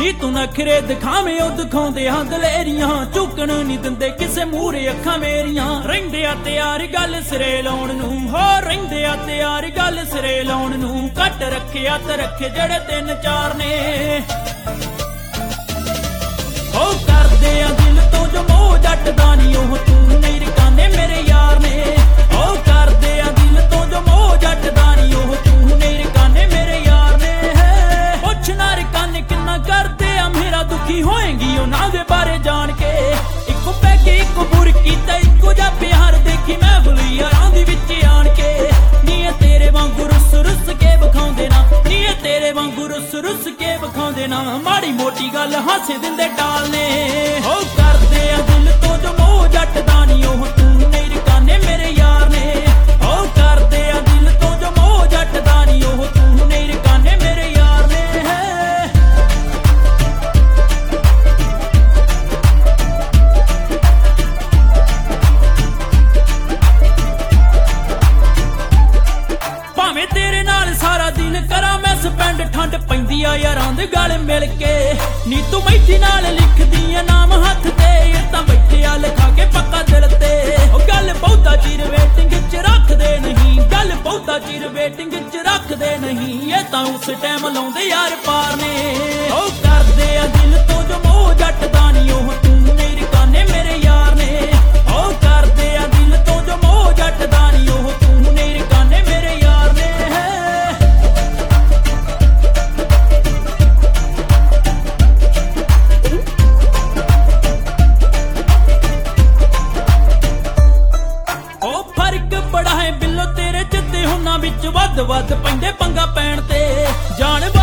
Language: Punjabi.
ਨੀ ਤੂੰ ਨਖਰੇ ਦਿਖਾਵੇਂ ਉਹ ਦਿਖਾਉਂਦੇ ਹਾਂ ਦਲੇਰੀਆਂ ਝੁਕਣ ਨਹੀਂ ਦਿੰਦੇ ਕਿਸੇ ਮੂਹਰੇ ਅੱਖਾਂ ਮੇਰੀਆਂ ਰਹਿੰਦੇ ਆ ਤਿਆਰ ਗੱਲ ਸਿਰੇ ਲਾਉਣ ਨੂੰ ਹੋ ਰਹਿੰਦੇ ਆ ਤਿਆਰ ਗੱਲ ਸਿਰੇ ਲਾਉਣ ਨੂੰ ਘੱਟ ਰੱਖਿਆ ਤੇ ਰੱਖੇ ਜਿਹੜੇ 3-4 ਨੇ ਹੋ ਕਰਦੇ ਆ ਦਿਲ ਤੋਂ ਜੋ ਮੋਹ ਜੱਟ ਦਾ ਨੀ ਉਹ ਤੂੰ ਨਹੀਂ ਰਕਾਨੇ ਮੇਰੇ ਯਾਰ ਨੇ ਹੋ ਕਰਦੇ ਆ ਦਿਲ ਤੋਂ ਜੋ ਮੋਹ ਜੱਟ ਦਾ ਨੀ ਉਹ ਤੂੰ ਨਹੀਂ ਰਕਾਨੇ ਮੇਰੇ ਯਾਰ ਨੇ ਪੁੱਛ ਨਾ ਰਕਾਨੇ ਕਿੰਨਾ ਕਰਦੇ ਆ ਮੇਰਾ ਦੁਖੀ ਹੋਏਗੀ ਉਹਨਾਂ ਦੇ ਬਾਰੇ ਜਾਣ ਕੇ ਇੱਕੋ ਪੈਗੀ ਇੱਕੋ ਬੁਰਕੀ ਤੇ ਇੱਕੋ ਜਿਹਾ ਪਿਆਰ ਦੇਖੀ ਮੈਂ ਭੁਲੀ ਯਾਰਾਂ ਦੇ ਵਿੱਚ ਆਣ ਕੇ ਨੀ ਇਹ ਤੇਰੇ ਵਾਂਗੂ ਰੁੱਸ ਰੁੱਸ ਕੇ ਵਿਖਾਉਂਦੇ ਨਾ ਨੀ ਇਹ ਤੇਰੇ ਵਾਂਗੂ ਰੁੱਸ ਰੁੱਸ ਕੇ ਵਿਖਾਉਂਦੇ ਨਾ ਮਾੜੀ ਮੋਟੀ ਗੱਲ ਹਾਸੇ ਦਿੰਦੇ ਟਾਲ ਨੇ ਹੋ ਕਰਦੇ ਆ ਦਿਲ ਤੋਂ ਜੋ ਮੋਹ ਜੱਟ ਦਾ ਨੀ ਉਹ ਤੂੰ ਨਹੀਂ ਰਕਾਨੇ ਮੇਰੇ ਯਾਰ ਨੇ ਹੋ ਕਰਦੇ ਆ ਦਿਲ ਤੋਂ ਜੋ ਮੋਹ ਜੱਟ ਦਾ ਨੀ ਉਹ ਤੂੰ ਨਹੀਂ ਰਕਾਨੇ ਮੇਰੇ ਯਾਰ ਨੇ ਭਾਵੇਂ ਤੇਰੇ ਨਾਲ ਸਾਰਾ ਦਿਨ ਕਰਾਂ ਮੈਂ ਸਪੈਂਡ ਠੰਡ ਪੈਂਦੀ ਆ ਯਾਰਾਂ ਦੇ ਗਲ ਮਿਲ ਕੇ ਨੀ ਤੂੰ ਮੈਥੀ ਨਾਲ ਲਿਖਦੀ ਆ ਨਾਮ ਹੱਥ ਤੇ ਇਹ ਤਾਂ ਬੈਠਿਆ ਲਿਖਾ ਕੇ ਪੱਕਾ ਦਿਲ ਤੇ ਉਹ ਗੱਲ ਬਹੁਤਾ ਚਿਰ ਵੇਟਿੰਗ 'ਚ ਰੱਖਦੇ ਨਹੀਂ ਗੱਲ ਬਹੁਤਾ ਚਿਰ ਵੇਟਿੰਗ 'ਚ ਰੱਖਦੇ ਨਹੀਂ ਇਹ ਤਾਂ ਉਸ ਟਾਈਮ ਲਾਉਂਦੇ ਯਾਰ ਪਾਰ ਨੇ ਉਹ ਕਰਦੇ ਆ ਦਿਲ ਤੋਂ ਜੋ ਮੋਹ ਜੱਟ ਦਾ ਨੀ ਉਹ ਤੂੰ ਨਹੀਂ ਰਕਾਨੇ ਮੇਰੇ ਯਾਰ ਨੇ ਉਹ ਕਰਦੇ ਆ ਦਿਲ ਤੋਂ ਜੋ ਮੋਹ ਜੱਟ ਦਾ ਨੀ ਉਹ ਤੂੰ ਨਹੀਂ ਰਕਾਨੇ ਮੇਰੇ ਯਾਰ ਨੇ ਬੜਾ ਹੈ ਬਿੱਲੋ ਤੇਰੇ ਜਿੱਤੇ ਹੁਨਾਂ ਵਿੱਚ ਵੱਧ ਪੈਂਦੇ ਪੰਗਾ ਪੈਣ ਤੇ ਜਾਣ